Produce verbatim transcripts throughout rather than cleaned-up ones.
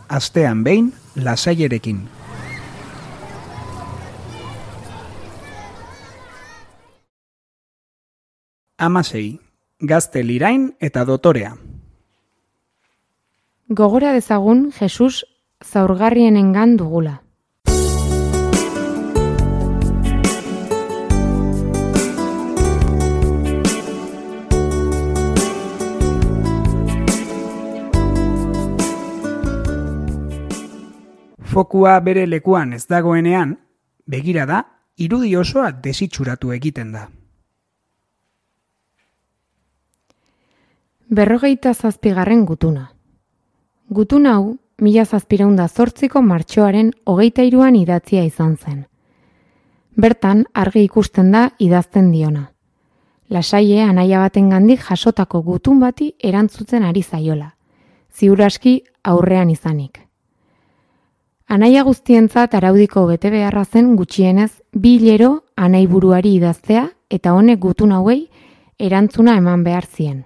astean behin Lasairekin. Hamasei, gazte lirain eta dotorea. Gogora dezagun Jesus zaurgarrienengan dugula. Fokua bere lekuan ez dagoenean, begira da, irudi osoa desitxuratu egiten da. Berrogeita zazpigarren gutuna. Gutun hau, mila zazpireunda zortziko martxoaren hogeita hiruan idatzia izan zen. Bertan, argi ikusten da idazten diona. Lasaie anaia batengandik jasotako gutun bati erantzuten ari zaiola, ziur aski aurrean izanik. Anaia guztientzat araudiko bete beharra zen gutxienez bi hilero anai buruari idaztea eta honek gutun hauei erantzuna eman behar zien.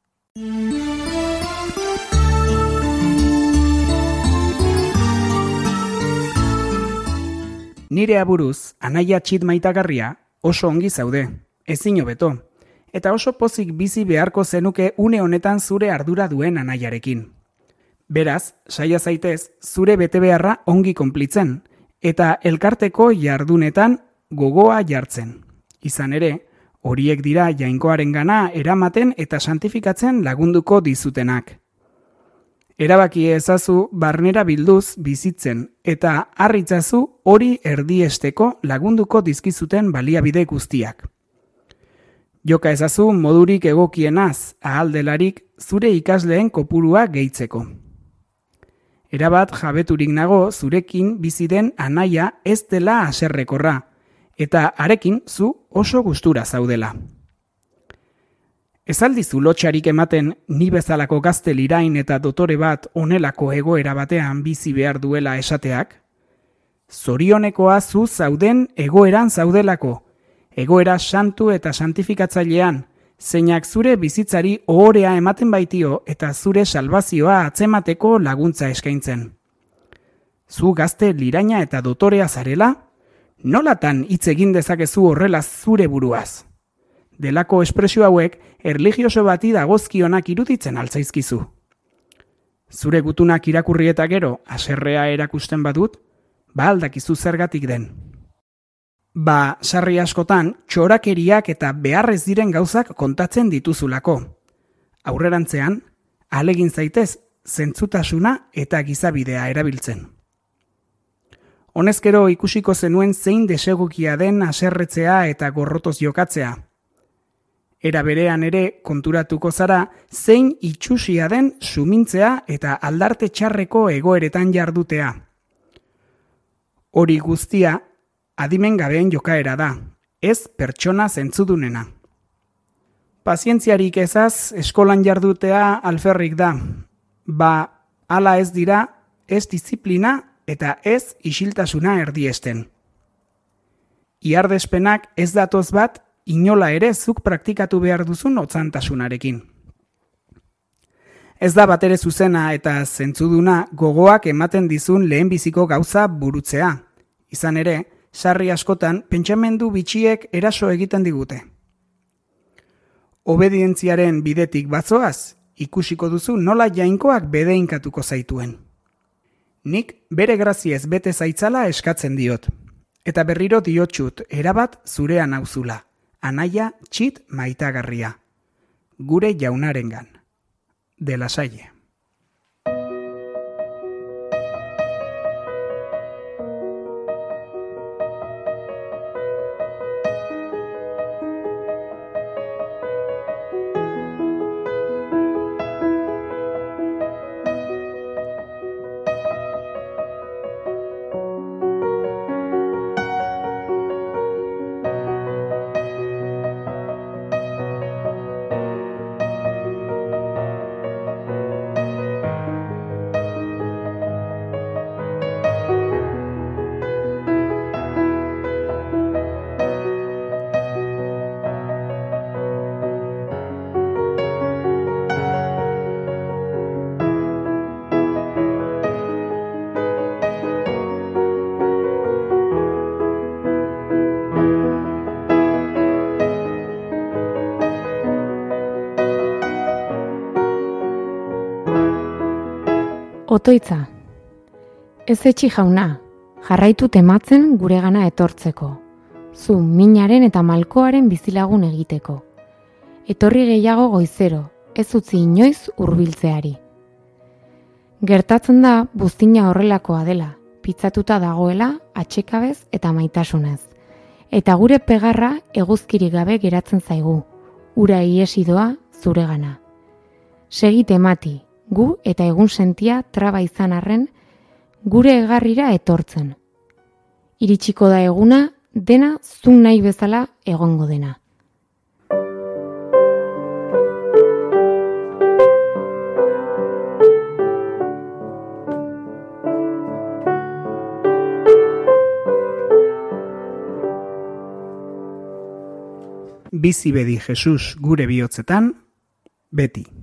Nire aburuz, anaia txit maitagarria oso ongi zaude, ezin hobeto, eta oso pozik bizi beharko zenuke une honetan zure ardura duen anaiarekin. Beraz, saia zaitez, zure betebeharra ongi konplitzen, eta elkarteko jardunetan gogoa jartzen. Izan ere, horiek dira jainkoarengana eramaten eta santifikatzen lagunduko dizutenak. Erabaki ezazu barnera bilduz bizitzen, eta harritzazu hori erdiesteko lagunduko dizkizuten baliabide guztiak. Joka ezazu modurik egokienaz, ahaldelarik zure ikasleen kopurua gehitzeko. Erabat jabeturik nago zurekin bizi den anaia ez dela haserrekorra, eta harekin zu oso gustura zaudela. Ez aldizu lotxarik ematen ni bezalako gazte lirain eta dotore bat onelako egoera batean bizi behar duela esateak? Zorionekoa zu zauden egoeran zaudelako, egoera santu eta santifikatzailean, zeinak zure bizitzari ohorea ematen baitio eta zure salbazioa atzemateko laguntza eskaintzen. Zu gazte liraina eta dotorea zarela? Nolatan hitz egin dezakezu horrela zure buruaz? Delako espresio hauek erlijioso bati dagozkionak iruditzen altzaizkizu. Zure gutunak irakurri eta gero haserrea erakusten badut, ba aldakizu zergatik den. Ba, sarri askotan, txorakeriak eta beharrez diren gauzak kontatzen dituzulako. Aurrerantzean, ahalegin zaitez, zentzutasuna eta gizabidea erabiltzen. Honezkero ikusiko zenuen zein desegokia den haserretzea eta gorrotoz jokatzea. Era berean ere konturatuko zara zein itxusia den sumintzea eta aldarte txarreko egoeretan jardutea. Hori guztia, adimen gabeen jokaera da, ez pertsona zentzudunena. Pazientziarik ezaz eskolan jardutea alferrik da. Ba, hala ez dira, ez diziplina eta ez isiltasuna erdiesten. Iardespenak ez datoz bat, inola ere zuk praktikatu behar duzun otzantasunarekin. Ez da batere zuzena eta zentzuduna gogoak ematen dizun lehenbiziko gauza burutzea. Izan ere, sarri askotan pentsamendu bitxiek eraso egiten digute. Obedientziaren bidetik bazoaz, ikusiko duzu nola jainkoak bedeinkatuko zaituen. Nik bere graziez bete zaitzala eskatzen diot. Eta berriro diotsut erabat zurean nauzula. Anaia txit maitagarria. Gure jaunarengan. De Lasalle. Otoitza. Ez etxi jauna, jarraitu tematzen guregana etortzeko. Zu minaren eta malkoaren bizilagun egiteko. Etorri gehiago goizero, ez utzi inoiz hurbiltzeari. Gertatzen da buztina horrelakoa dela, pitzatuta dagoela atxekabez eta maitasunez. Eta gure pegarra eguzkirik gabe geratzen zaigu, ura iesi doa zuregana. Segi temati, gu eta egun sentia traba izan arren, gure egarrira etortzen. Iritsiko da eguna, dena zuk nahi bezala egongo dena. Bizi bedi Jesus gure bihotzetan, beti.